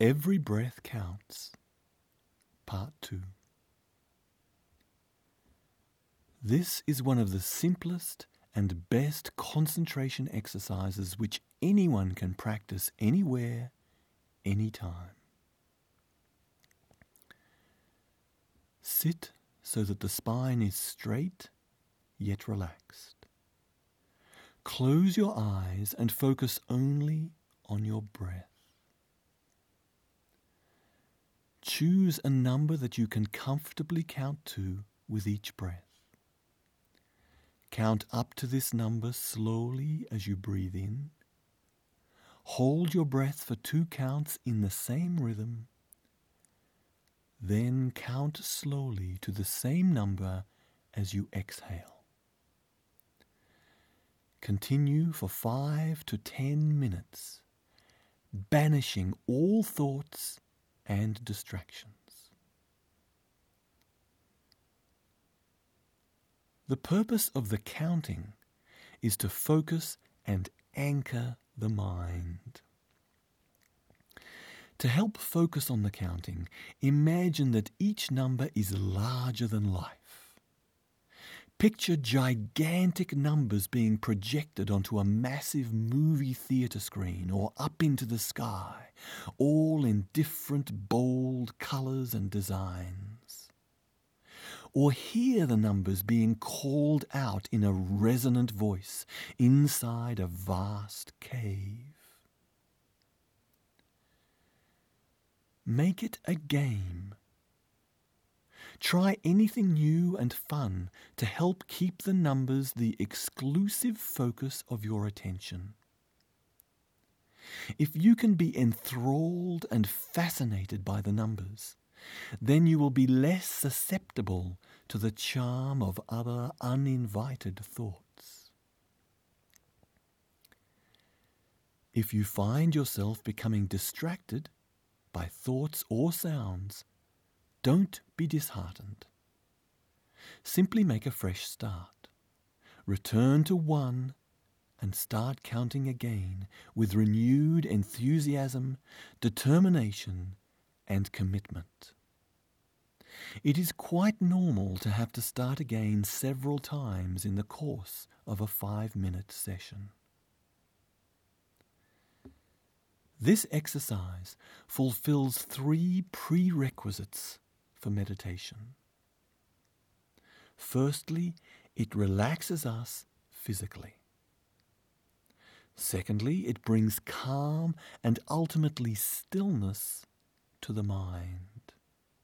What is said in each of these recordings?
Every breath counts. Part 2. This is one of the simplest and best concentration exercises which anyone can practice anywhere, anytime. Sit so that the spine is straight yet relaxed. Close your eyes and focus only on your breath. Choose a number that you can comfortably count to with each breath. Count up to this number slowly as you breathe in. Hold your breath for 2 counts in the same rhythm. Then count slowly to the same number as you exhale. Continue for 5 to 10 minutes, banishing all thoughts and distractions. The purpose of the counting is to focus and anchor the mind. To help focus on the counting, imagine that each number is larger than life. Picture gigantic numbers being projected onto a massive movie theatre screen or up into the sky, all in different bold colours and designs. Or hear the numbers being called out in a resonant voice inside a vast cave. Make it a game. Try anything new and fun to help keep the numbers the exclusive focus of your attention. If you can be enthralled and fascinated by the numbers, then you will be less susceptible to the charm of other uninvited thoughts. If you find yourself becoming distracted by thoughts or sounds, don't be disheartened. Simply make a fresh start. Return to 1 and start counting again with renewed enthusiasm, determination, and commitment. It is quite normal to have to start again several times in the course of a 5-minute session. This exercise fulfills 3 prerequisites for meditation. Firstly, it relaxes us physically. Secondly, it brings calm and ultimately stillness to the mind.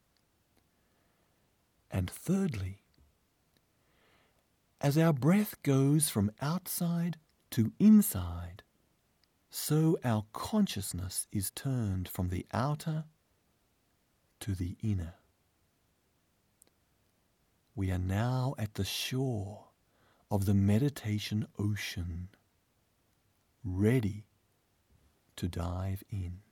And thirdly, as our breath goes from outside to inside, so our consciousness is turned from the outer to the inner. We are now at the shore of the meditation ocean, ready to dive in.